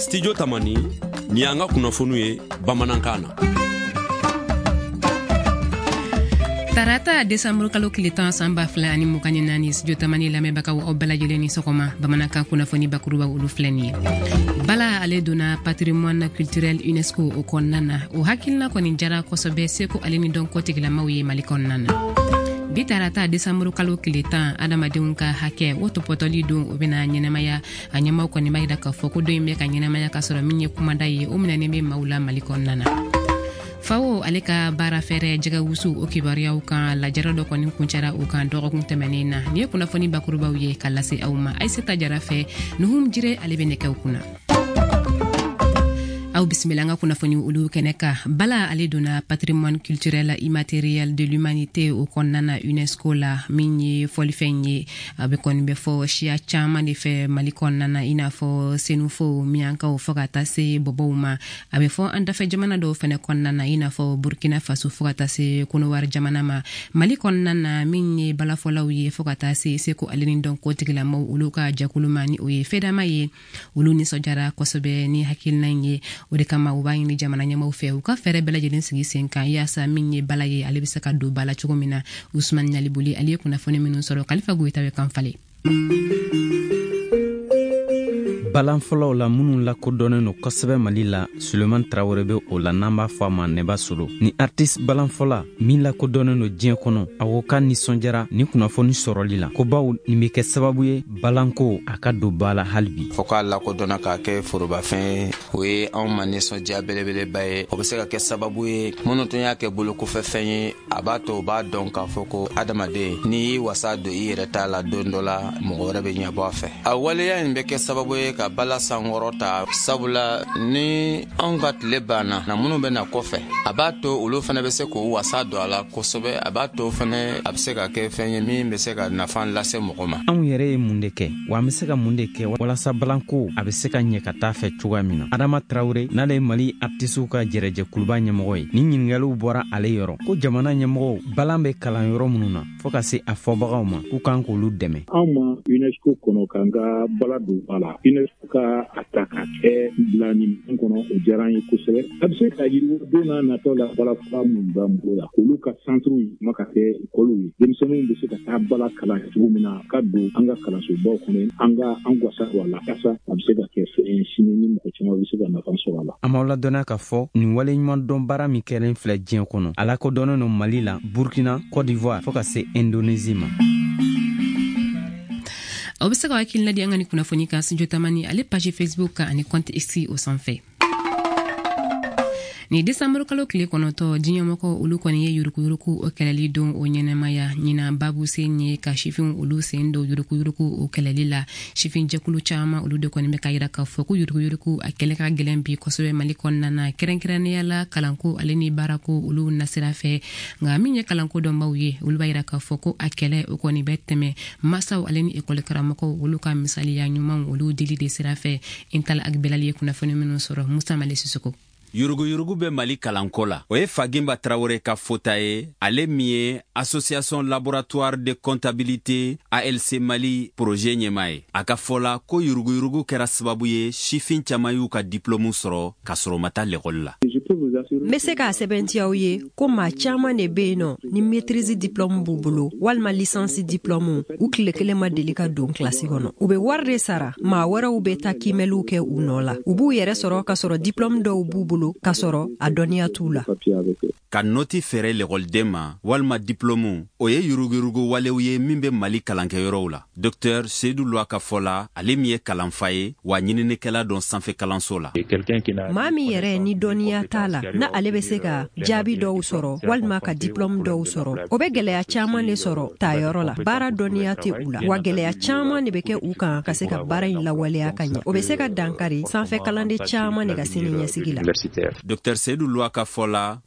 Studio Tamani ni anga kunafonu ye Bamanankan na. Tarata Desembre kalo kile 10 samba fla ani mukanye nani Studio Tamani lamebaka wa obala jeleni sokoma Bamanankan kunafoni bakuruba ulu flani. Bala ale dona patrimoine culturel UNESCO o konnana o hakilna ko ninjara ko sobe seko aleni don ko tigila mawye malikonnana. Bitarata Desembre kalo kile 10 adamadenw ka hake woto potoli don obena nyenemaya anyama ko ni mayda ka foko do imbe ka nyenemaya ka soro minye kumanda ye o minane be maula malikonnana. Fawo aleka bara fere jaga wusu o kibariyaw kan la jarado ko nin kuncara o kan dogo kun temenena ni kuna foni bakuruba ye kalase awma aisata jarafe nuhum jire alebe ne kuna au bismillah kuna foni ulu keneka bala ale dona patrimoine culturel immatériel de l'humanité au konnana UNESCO la minye folifenye abe kon be fo shia chama ne fe malikonnana ina fo senufo mianka o fogata se boboma abe fo anda fe jamana do fene konnana ina fo Burkina Faso fogata se kuno war jamana ma malikonnana minye bala fo lawiye fogata se ko alini don ko tigila maw uluka jakulumani o ye fedama ye ulu ni sojara kosobe ni hakilnanye ode kama ubayi ni jamana nyama ufe uka fere bela jedin sigi senka yasa minye balaye alibisaka do bala chugumina Usman Nyalibuli aliye kuna fone minu soro Khalifa Goitawe kamfale balanfolo la munun la kodone no kosebe malila Suleiman Traoré be o la namba fama neba solo ni artiste balanfola min la kodone no dien kono awoka ni sonjara ni kunafoni soroli la ko baw ni meke sababu ye balanko aka do bala halbi foka la kodona ka ke foroba fen we on mane sonja belebele baye o be se ka ke sababu ye monoton ya ke bolo ko fe fen abato ba don ka foko adamade ni wasa do ireta la dondola mo rebe nya bo fe awale ya ni meke sababu ye ka bala sangorota sabula ni angat lebana na munu bena kofe abato ulu fana be se ko wasa do ala kosobe abato fana abse ka ke fenye mi be se ka nafan lase mokoma an yere mundeke wa me se ka mundeke wala sa balanko abse ka nye kata fe chuga mina Adama Traoré na le Mali artisu ka jereje kulba nyemoy ni nyingalu bora ale yoro ko jamana nyemo balambe kalan yoro mununa foka se afobaga ma ku kan ko lu deme amma UNESCO kono kanga baladu ala ka ataka ke blani kono o jarani kusere abse ka yiru dona na to la bala famu bambo ya kuluka centre maka ke kolu demsenu be se ka bala kala tugumina kadu anga kala so bo kono anga angwasa wala kasa abse ka ke shinini mo chama be se ka na fanso wala amawla dona ka fo ni wale nyman don bara mi kelen fle dien kono ala ko dono no Mali la Burkina Côte d'Ivoire foka se Indonésie ma Obisaka wakili na diangani kuna fonika Studio Tamani ale page Facebook ani compte X au sans fait. Ni Desembre kalo kile konoto jinyamoko ulu koni ye yuruku o kelali don o nyenemaya nyina babu senye ka shifin ulu sendo yuruku o kelali la shifin jakulu chama ulu de koni meka yira ka foku yuruku akeleka gelembi kosobe malikonna na kerenkerane yala kalanko aleni barako ulu nasirafe nga minye kalanko don bawye ulu bayira ka foku akele o koni beteme masaw aleni ekole karamoko ulu ka misali ya nyuma ulu dili de sirafe intala akbelali kuna fenomeno soro Musa Malesisoko Yurugu be Mali kalankola. Oye Fagimba Traoré ka fotaye, ale mie Association Laboratoire de Comptabilité ALC Mali projet nyemaye. Aka fola ko yurugu kera sababu ye shifin chamayu ka diplomu soro ka soro mata l'école la. Mese ka sebentiya ye ko ma chama ne beno ni maîtrise diplôme bubulo walma licence diplôme u kile ma delika don classe kono. Ube warre sara ma wara ube ta kimelu ke unola. Ubu yere soro ka soro diplôme do bubulo kasoro adonia tula ka noti fere l'école dema walma diplôme oye yurugu walewye mimbe Mali kalanke yorola Dr Seydou Louaka Fola ale mie kalanfaye wa nyinine kala don sanfe kalansola mami yere ni donia tala na alebe seka jabi do soro walma ka diplôme do soro obegele ya chama ne soro ta yorola bara donia te ula wagele ya chama ne beke uka kaseka bara in la wale akanya obeseka dankari sanfe kalande chama ne gasini nyesigila Dr Seydou Louaka Fola ko l'école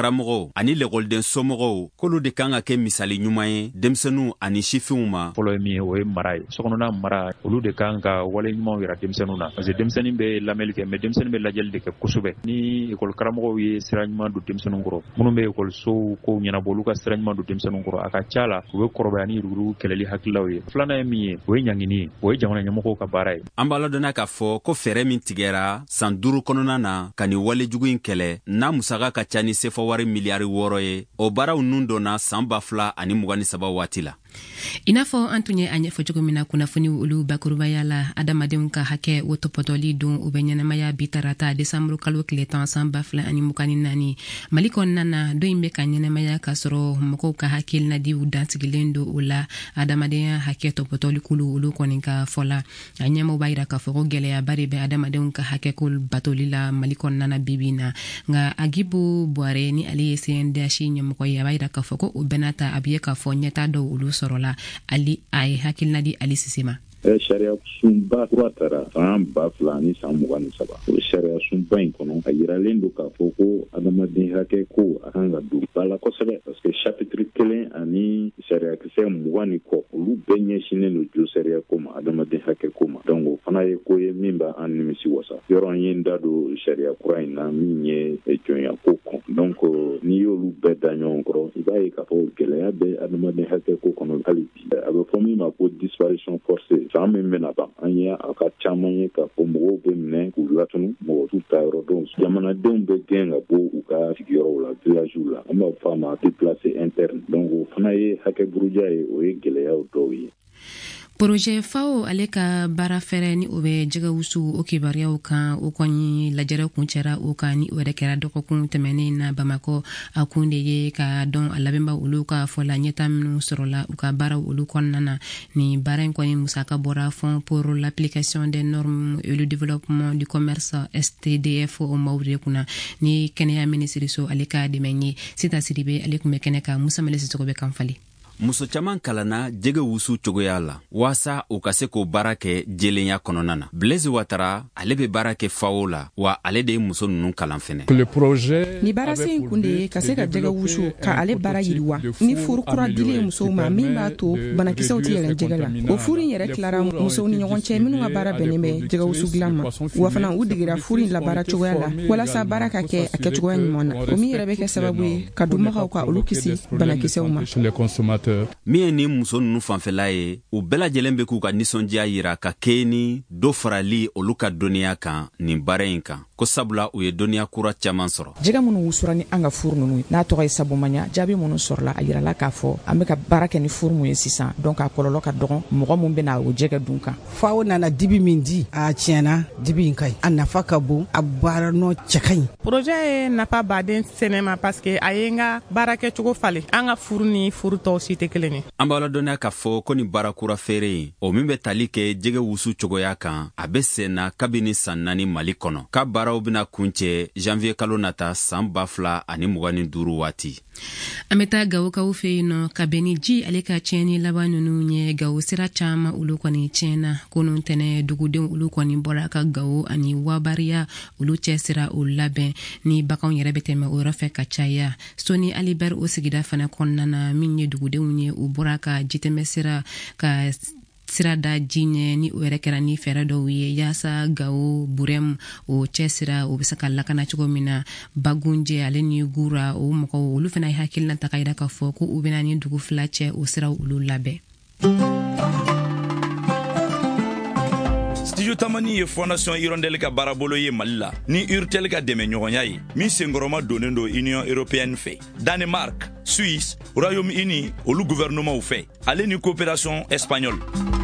karamɔgɔw ani lɛkɔliden somɔgɔw k'olu de kan ka kɛ misali ɲuman ye denmisɛnninw ani sifinw ma. Fɔlɔ ye min ye o ye mara ye. Sokɔnɔna mara olu de kan ka wale ɲumanw yira denmisɛnninw na parce que denmisɛnnin bɛ lamɛnli kɛ mais denmisɛnnin bɛ lajɛli de kɛ kosɛbɛ. Ni école karamɔgɔw ye sira ɲuman don denmisɛnninw kɔrɔ minnu bɛ école kow ɲɛnabɔ olu ka sira ɲuman don denmisɛnninw kɔrɔ a ka ca la u bɛ kɔrɔbaya ni yurugu kɛlɛli hakililaw ye. Filanan ye min ye o ye ɲangini ye o ye jamana ɲɛmɔgɔw ka baara ye. An b'a ladɔnna k'a fɔ ko fɛɛrɛ min tigɛra san 5 kɔnɔna na ka ni walejugu in kɛlɛ n'a musaka ka ca ni sefa wari miliyari 6 ye o baaraw nun donna san 2023 waati la. I n'a fɔ an tun ye a ɲɛfɔ cogo min na kunnafoni olu bakurubaya la adamadenw ka hakɛ o tɔpɔtɔli don u bɛ ɲɛnamaya bi tarata desanburu kalo tile 10 san 2024 Mali kɔnɔna na dɔ in bɛ ka ɲɛnamaya ka sɔrɔ mɔgɔw ka hakilinadiw dansigilen don o la adamadenya hakɛ tɔpɔtɔli kulu olu kɔni ka fɔla a ɲɛmɔgɔ b'a yira k'a fɔ ko gɛlɛyaba de bɛ adamadenw ka hakɛko batoli la Mali kɔnɔna na bibi na nka Agibu Buare ni ale ye CNDH ɲɛmɔgɔ ye a b'a yira k'a fɔ ko o bɛna ta a bɛ ye k'a fɔ ɲɛta dɔw olu sɔrɔla Ali a ye hakilinadi Ali Sisema. Sariya sunba kura tara san 2023 o sariya sunba in kɔnɔ a yiralen don k'a fɔ ko adamaden hakɛ ko a kan ka don ba la kosɛbɛ parce que chapitre 1 ani sariya kisɛ 20 ni kɔ olu bɛɛ ɲɛsinnen don jo sariya ko ma adamaden hakɛ ko ma donc o fana ye ko ye min b'a an nimisi wasa yɔrɔ an ye n da don sariya kura in na min ye jɔnya ko kɔn donc n'i y'olu bɛɛ da ɲɔgɔn kɔrɔ i b'a ye k'a fɔ gɛlɛya bɛ adamaden hakɛ ko kɔnɔ hali bi a bɛ fɔ min ma ko disparition forcée san min bɛna ban an ye a ka caman ye k'a fɔ mɔgɔw bɛ minɛ k'u latunu mɔgɔ t'u ta yɔrɔ dɔn jamanadenw bɛ gɛn ka bɔ u ka sigiyɔrɔw la villagew la an b'a fɔ a ma déplacé interne donc o fana ye hakɛ buruja ye o ye gɛlɛyaw dɔw ye. Projet FAO ale ka baara fɛrɛ ni o bɛ jɛgɛ wusu o kibaruyaw kan o kɔni lajɛrɛ kun cɛra o kan ni o yɛrɛ kɛra dɔgɔkun tɛmɛnen na Bamakɔ a kun de ye ka dɔn a labɛnba olu ka fɔla ɲɛta minnu sɔrɔla u ka baaraw olu kɔnɔna na ni baara in kɔni musaka bɔra Fonds pour l'application des normes et le développement du commerce STDF o maaw de kunna ni kɛnɛya minisiriso ale ka dɛmɛ ye Sita Sidibe ale kun bɛ kɛnɛ kan Musa Mele Sisoko bɛ kan fali. Muso caman kalanna jɛgɛ wusu cogoya la waasa u ka se k'o baara kɛ jɛlenya kɔnɔna na. Blaise Ouattara ale bɛ baara kɛ FAO la wa ale de ye muso ninnu kalan fɛnɛ. Ni baara sen kun de ye ka se ka jɛgɛ wusu ka ale baara yiriwa ni furu kura dilen musow ma min b'a to banakisɛw tɛ yɛlɛn jɛgɛ la. O furu in yɛrɛ tilara musow ni ɲɔgɔn cɛ minnu ka baara bɛnnen bɛ jɛgɛ wusu dilan ma wa fana u degera furu in labaara cogoya la walasa baara ka kɛ a kɛcogoya ɲuman na o min yɛrɛ bɛ kɛ sababu ye ka dunbagaw ka olu kisi banakisɛw ma. Min ye ni muso ninnu fanfɛla ye u bɛɛ lajɛlen bɛ k'u ka nisɔndiya yira ka kɛ ni dɔ farali olu ka dɔnniya kan nin baara in kan ko sabula u ye dɔnniya kura caman sɔrɔ. Jɛgɛ minnu wusura ni an ka furu ninnu n'a tɔgɔ ye Sabomania jaabi minnu sɔrɔla a yirala k'a fɔ an bɛ ka baara kɛ ni furu mun ye sisan donc a kɔlɔlɔ ka dɔgɔn mɔgɔ mun bɛna o jɛgɛ dun kan. FAO nana dibi min di a tiɲɛna dibi in ka ɲi a nafa ka bon a baara nɔ cɛ ka ɲi. Projet ye nafa baden sɛnɛ ma parce que a ye n ka baara kɛcogo falen an ka furu ni furu tɔw si tɛ kelen ye. An b'a ladɔnniya k'a fɔ ko ni baara kura feere in o min bɛ tali kɛ jɛgɛ wusu cogoya kan a bɛ senna kabini san 4 Mali kɔnɔ ka baaraw bɛna kuncɛ janvier kalo nata san 2025 waati. An bɛ taa Gawokaw fɛ yen nɔ ka bɛn ni ji ale ka tiɲɛni laban ninnu ye Gawo sira caman olu kɔni tiɲɛna kunun tɛnɛ dugudenw olu kɔni bɔra ka Gawo ani Wabariya olu cɛ sira o labɛn ni baganw yɛrɛ bɛ tɛmɛ o yɔrɔ fɛ ka caya Soni Alibert o sigida fana kɔnɔna na min ye dugudenw ye u bɔra ka jitɛmɛ sira ka sira da ji ɲɛ ni o yɛrɛ kɛra ni fɛɛrɛ dɔw ye yaasa Gawo Burem o cɛ sira o bɛ se ka lakana cogo min na Bagunjɛ ale ni Gura o mɔgɔw olu fana ye hakilina ta ka yira k'a fɔ ko u bɛna ni dugu fila cɛ o siraw olu labɛn. Studio Tamani ye Fondation Hirondelle ka baarabolo ye Mali la ni Urtel ka dɛmɛ ɲɔgɔnya ye min senkɔrɔma donnen do Union Européenne fɛ Danemark, Suisse, Royaume-Uni olu gouvernement fɛ ale ni coopération espagnole.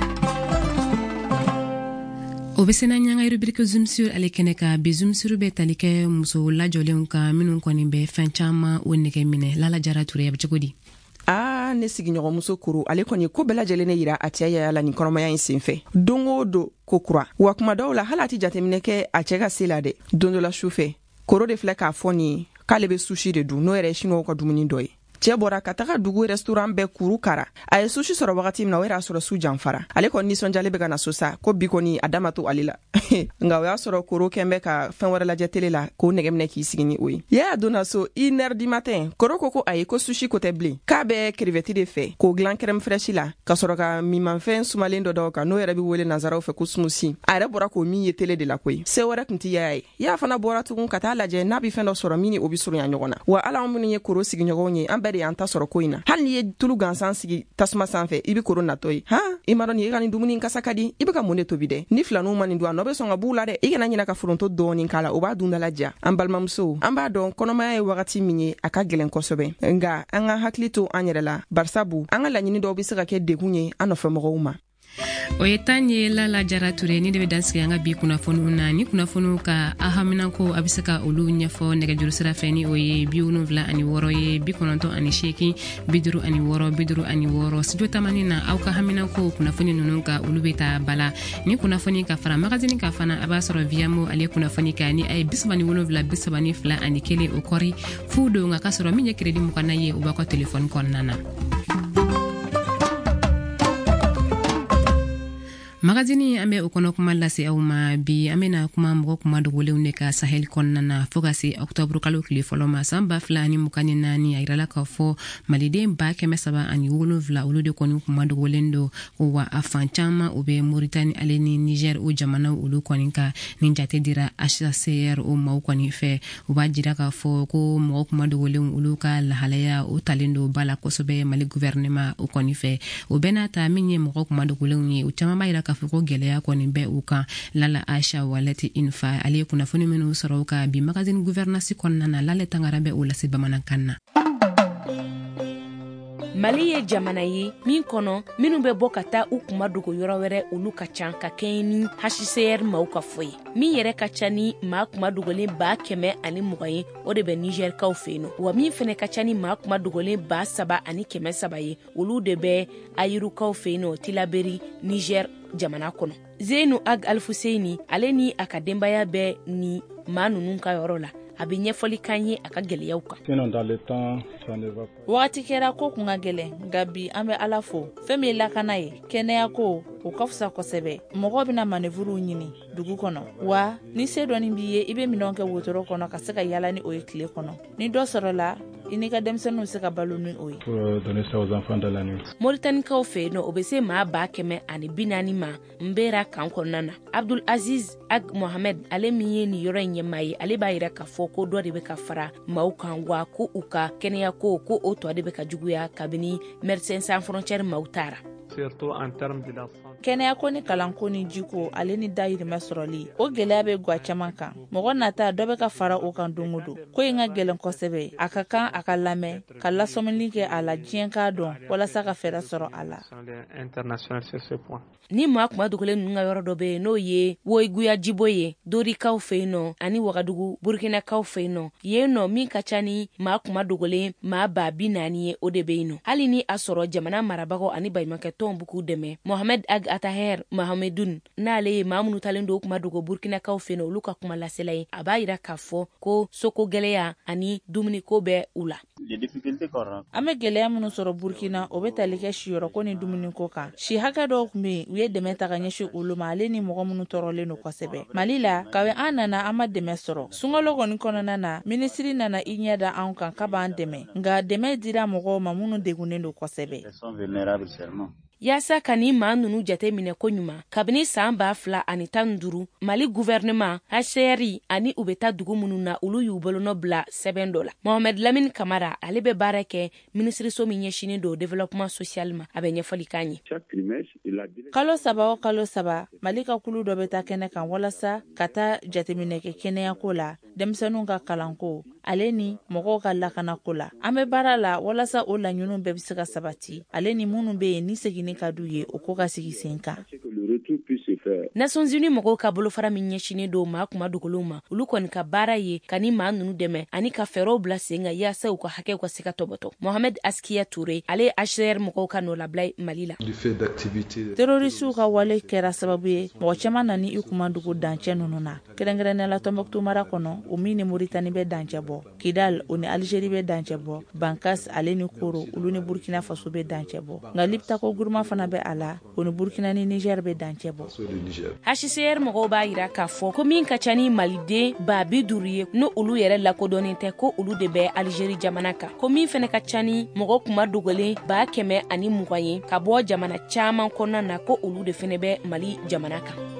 O bɛ sena ɲanga rubrique Zoom sur ale kɛnɛ ka bi Zoom sur bɛ tali kɛ muso lajɔlenw kan minnu kɔni bɛ fɛn caman o nɛgɛ minɛ Lala Jara Ture a bɛ cogo di? Ne sigiɲɔgɔnmuso Kuru ale kɔni ko bɛɛ lajɛlen ne yira a cɛ yaya la nin kɔnɔmaya in senfɛ don o don ko kura wa kuma dɔw la hali a tɛ jateminɛ kɛ a cɛ ka se la dɛ don dɔ la sufɛ Koro de filɛ k'a fɔ nin k'ale bɛ sushi de dun n'o yɛrɛ ye Chinois ka dumuni dɔ ye cɛ bɔra ka taga dugu restaurant bɛɛ kuru kara a ye sushi sɔrɔ wagati min na o yɛrɛ y'a sɔrɔ su janfara ale kɔni nisɔnjalen bɛ ka na so sa ko bi kɔni a dama to ale la nka o y'a sɔrɔ koro kɛn bɛ ka fɛn wɛrɛ lajɛ tele la k'o nɛgɛminɛ k'i sigi ni o ye y'a donna so 1h du matin koro ko ayi ko sushi ko tɛ bilen k'a bɛ crevette de fɛ k'o dilan crème fraîche la ka sɔrɔ ka mimanfɛn sumalen dɔ d'aw kan n'o yɛrɛ bɛ wele nanzaraw fɛ ko smoothie a yɛrɛ bɔra k'o min ye tele de la koyi se wɛrɛ tun tɛ yaya ye y'a fana bɔra tugun ka taa lajɛ n'a bɛ fɛn dɔ sɔrɔ min ni o bɛ surunya ɲɔgɔn na wa ala an minnu ye koro sigiɲɔgɔnw ye an bɛɛ de y'an ta sɔrɔ ko in na hali n'i ye tulu gansan sigi tasuma sanfɛ i bɛ koro natɔ ye i ma dɔn nin i ka nin dumuni kasa ka di i bɛ ka mun de tobi dɛ ni filaninw ma nin dun a nɔ bɛ sɔn ka b'u la dɛ i kana ɲina ka foronto dɔɔnin k'a la o b'a dundala diya an balimamusow an b'a dɔn kɔnɔmaya ye wagati min ye a ka gɛlɛn kosɛbɛ nga an ka hakili to an yɛrɛ la barisabu an ka laɲini dɔw bɛ se ka kɛ degun ye an nɔfɛmɔgɔw ma o ye tan ye Lala Jara Ture ni de bɛ dansigi an ka bi kunnafoniw na ni kunnafoniw ka ahaminako a bɛ se ka olu ɲɛfɔ nɛgɛjuru sira fɛ ni o ye 76 ye 98 56 56 studio tamani na aw ka haminako kunnafoni ninnu ka olu bɛ taa bala ni kunnafoni ka fara magazine ka fana a b'a sɔrɔ viamo ale kunnafoni ka ni a ye 77 ani kelen o kɔri fu don nka ka sɔrɔ min ye crédit mukanna ye o b'a ka telefoni kɔnɔna na. magazine an bɛ o kɔnɔ kuma lase aw ma bi an bɛna kuma mɔgɔ kuma dogolenw de ka Sahel kɔnɔna na fo ka se octobre kalo tile fɔlɔ ma san 2024 a yirala k'a fɔ maliden 307 olu de kɔni kuma dogolen do wa a fan caman o bɛ Mauritanie ale ni Niger o jamanaw olu kɔni ka nin jate dira HCR o maaw kɔni fɛ u b'a jira k'a fɔ ko mɔgɔ kuma dogolenw olu ka lahalaya o talen do bala kosɛbɛ Mali gouvernement o kɔni fɛ o bɛɛ n'a ta min ye mɔgɔ kuma dogolenw ye o caman b'a yira k'a fɔ ko gɛlɛya kɔni bɛ u kan Lala Aisha Waleti Infa ale kunnafoni minnu sɔrɔ ka bi magazine gouvernance kɔnɔna na Lale Tangara bɛ o lase bamanankan na. Mali ye jamana ye min kɔnɔ minnu bɛ bɔ ka taa u kuma dogo yɔrɔ wɛrɛ olu ka ca ka kɛɲɛ ni HCR maaw ka fɔ ye min yɛrɛ ka ca ni maa kuma dogolen 120 ye o de bɛ Niger kaw fɛ yen wa min fɛnɛ ka ca ni maa kuma dogolen 3,300 ye olu de bɛ Ayirukaw fɛ yen Tilaberi Niger jamana kɔnɔ. Zeynu Ag Alfuseini ale ni a ka denbaya bɛ ni maa ninnu ka yɔrɔ la a bɛ ɲɛfɔli kan ye a ka gɛlɛyaw kan. Wagati kɛra ko kun ka gɛlɛn nka bi an bɛ Ala fo fɛn min ye lakana ye kɛnɛya ko o ka fisa kosɛbɛ mɔgɔw bɛna manevuru ɲini dugu kɔnɔ wa ni se dɔɔni b'i ye i bɛ minɛnw kɛ wotoro kɔnɔ ka se ka yala ni o ye tile kɔnɔ ni dɔ sɔrɔla i n'i ka denmisɛnninw se ka balo ni o ye. Mauritaniekaw fɛ yen o bɛ se maa 140 ma Nbera kan kɔnɔna na. Abdul Aziz Ag Mohamed ale min ye nin yɔrɔ in ɲɛmaa ye ale b'a yira k'a fɔ ko dɔ de bɛ ka fara maaw kan wa ko u ka kɛnɛya ko o tɔ de bɛ ka juguya kabini Médecins Sans Frontières maaw taara. Kɛnɛya ko ni kalanko ni jiko ale ni dayirimɛ sɔrɔli o gɛlɛya bɛ gwa caman kan mɔgɔ nata dɔ bɛ ka fara o kan don o don ko in ka gɛlɛn kosɛbɛ a ka kan a ka lamɛn ka lasɔmini kɛ a la diɲɛ k'a dɔn walasa ka fɛɛrɛ sɔrɔ a la. Ni maa kuma dogolen ninnu ka yɔrɔ dɔ bɛ yen n'o ye Woyiguya Jibo ye Dorikaw fɛ yen nɔ ani Wagadugu Burkinakaw fɛ yen nɔ yen nɔ min ka ca ni maa kuma dogolen maa 40,000 ye o de bɛ yen nɔ hali ni a sɔrɔ jamana marabagaw ani baɲumankɛ tɔnw b'u k'u dɛmɛ. Mohamed Ag Ataher Mahamedun n'ale ye maa minnu talen do kuma dogo Burkinakaw fɛ yen nɔ olu ka kuma lasela ye a b'a yira k'a fɔ ko soko gɛlɛya ani dumuniko bɛ u la. An bɛ gɛlɛya minnu sɔrɔ Burkina o bɛ tali kɛ siyɔrɔko ni dumuniko kan si hakɛ dɔw tun bɛ yen u ye dɛmɛ ta ka ɲɛsin olu ma ale ni mɔgɔ minnu tɔɔrɔlen don kosɛbɛ. Mali la kawe an nana an ma dɛmɛ sɔrɔ sunkalo kɔni kɔnɔna na minisiri nana i ɲɛ da an kan k'a b'an dɛmɛ nka dɛmɛ dira mɔgɔw ma minnu degunnen don kosɛbɛ. Yaasa ka ni maa ninnu jate minɛ ko ɲuman kabini san 2015 Mali gouvernement HCR ani u bɛ taa dugu minnu na olu y'u bolonɔ bila sɛbɛn dɔ la. Mohamed Lamine Kamara ale bɛ baara kɛ minisiriso min ɲɛsinen do développement social ma a bɛ ɲɛfɔli k'an ye. Kalo 3 o kalo 3 Mali ka kulu dɔ bɛ taa kɛnɛ kan walasa ka taa jateminɛ kɛ kɛnɛyako la denmisɛnninw ka kalanko ale ni mɔgɔw ka lakanako la an bɛ baara la walasa o laɲiniw bɛɛ bɛ se ka sabati ale ni minnu bɛ yen ni segin ka du ye o ko ka sigi sen kan. Nations Unies mɔgɔw ka bolofara min ɲɛsinen do maa kuma dogolenw ma olu kɔni ka baara ye ka ni maa nunu dɛmɛ ani ka fɛɛrɛw bila sen kan yaasa u ka hakɛw ka se ka tɔbɔtɔ. Mohamed Askiya Toure ale HCR mɔgɔw ka nɔlabila Mali la. Terrorisiw ka wale kɛra sababu ye mɔgɔ caman nani i kuma dogo dancɛ nunu na. Kɛrɛnkɛrɛnnenya Tombouctou mara kɔnɔ o min ni Mauritanie bɛ dancɛ bɔ, Kidal o ni Algérie bɛ dancɛ bɔ, Bankas ale ni Koro olu ni Burkina Faso bɛ dancɛ bɔ. Nka Liptako groupement fana bɛ a la o ni Burkina ni Niger bɛ dancɛ bɔ. HCR mɔgɔw b'a yira k'a fɔ ko min ka ca ni maliden 50,000 ye no olu yɛrɛ lakodɔnnen tɛ ko olu de bɛ Algérie jamana kan. Ko min fɛnɛ ka ca ni mɔgɔ kuma dogolen 120,000 ye ka bɔ jamana caman kɔnɔna na ko olu de fɛnɛ bɛ Mali jamana kan.